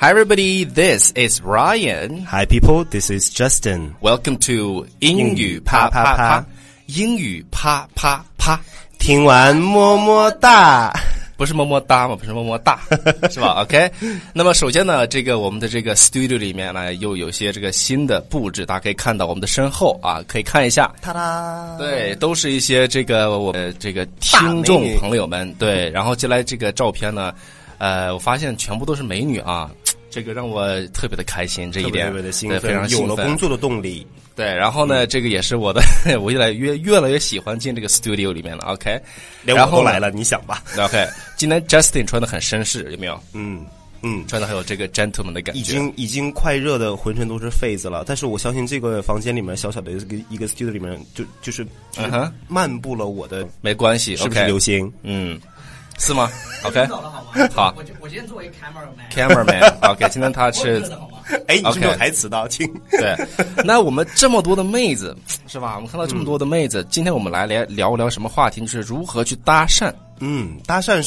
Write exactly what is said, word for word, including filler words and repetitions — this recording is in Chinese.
Hi everybody, this is Ryan. Hi people, this is Justin. Welcome to 英语啪啪啪。英语啪啪啪。 听完么么哒。 不是么么哒吗？不是么么哒，是吧 ？OK。那么首先呢，这个我们的这个 studio 里面呢，又有些这个新的布置，大家可以看到我们的身后啊，可以看一下。 哒哒。 对，都是一些这个我们这个听众朋友们。对，然后接下来这个照片呢，呃，我发现全部都是美女啊，这个让我特别的开心，这一点特别的兴奋，对，非常兴奋， 有了工作的动力。 对，然后呢，嗯、这个也是我的，我越来越越来越喜欢进这个 studio 里面了。OK， 连我都来了，你想吧。 OK， 今天 Justin 穿的很绅士，有没有？ 嗯嗯， 穿的很有这个 gentleman 的感觉。 已经已经快热的浑身都是痱子了，但是我相信这个房间里面小小的一个一个 studio 里面，就就是就是漫步了我的， 没关系， 是不是流星？ 嗯。是吗 ？OK， 走了好吗？ 好， 我我今天作为 cameraman，cameraman，OK， 今天他是， 哎，你是没有台词的，请。 对，那我们这么多的妹子，是吧？我们看到这么多的妹子，嗯、今天我们来聊聊聊什么话题？就是如何去搭讪。 嗯，搭讪